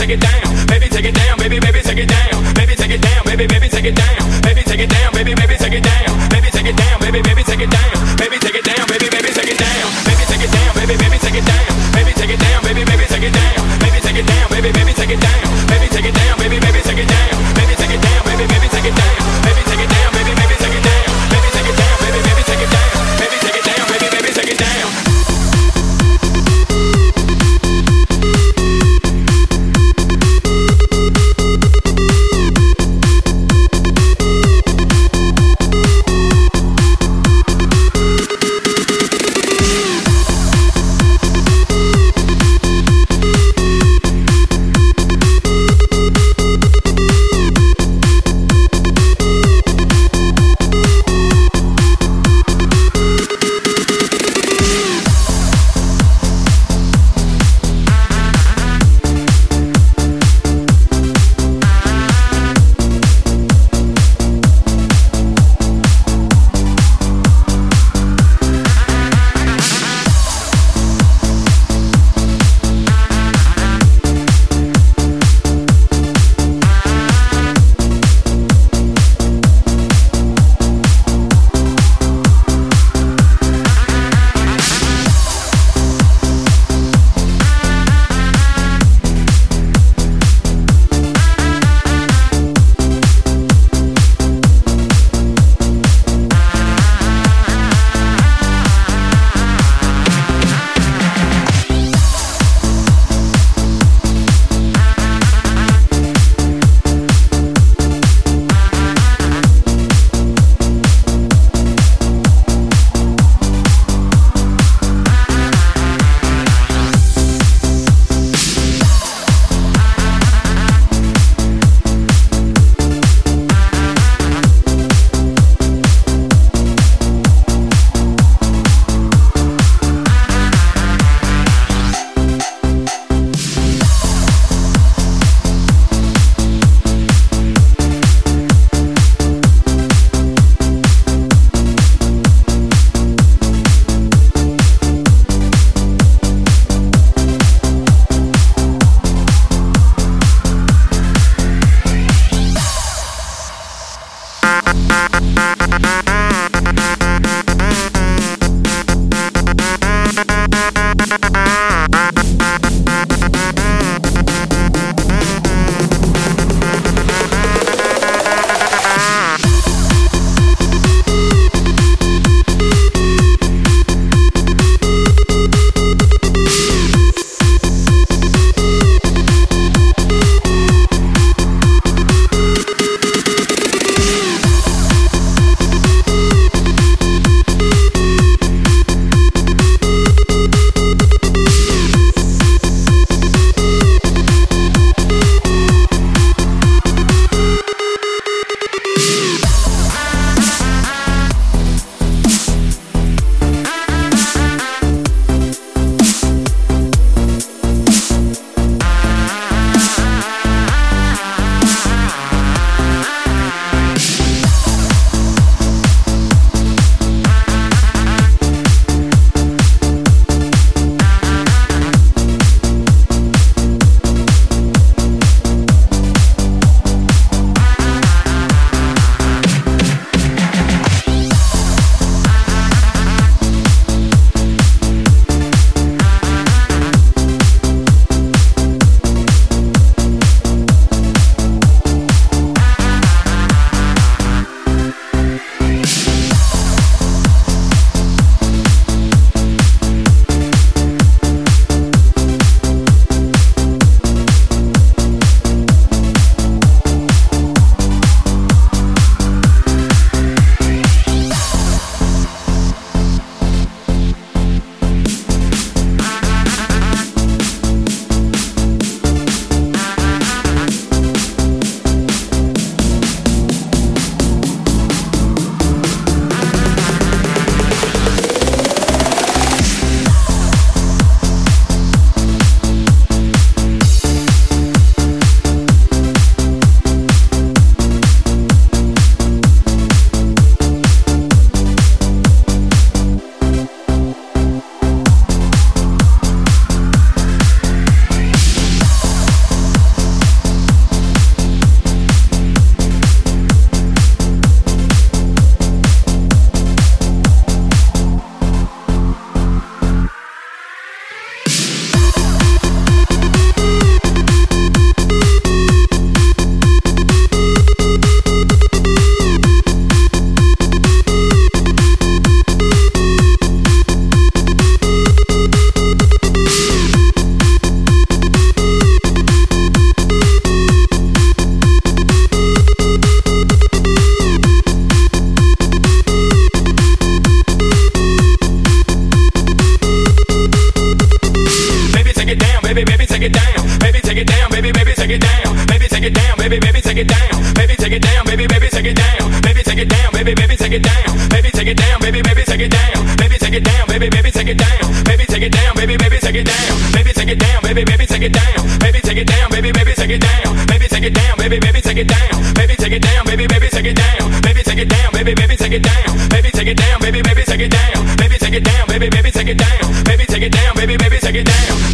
take it down, baby, take it down, baby, baby, take it down, baby, take it down, baby, baby, take it down, baby, take it down, baby, baby, take it down, baby, take it down, baby, baby, take it down, baby, take it down, baby, baby, take it down, baby, take it down, baby, baby, take it down, baby, take it down, baby, baby, take it down, baby, take it down, baby, baby, take it down, baby, take it down, baby, baby, take it down, baby, take it down, baby, baby, take it down, baby, take it down, baby, baby, take it down, baby, take it down, baby, baby, take it down, baby, take it down, baby, baby, take it down. baby take it down, baby take it down, baby take it down, baby take it down, baby take it down, baby take it down, baby take it down, baby take it down, baby take it down, baby take it down, baby take it down, baby take it down, baby take it down, baby take it down.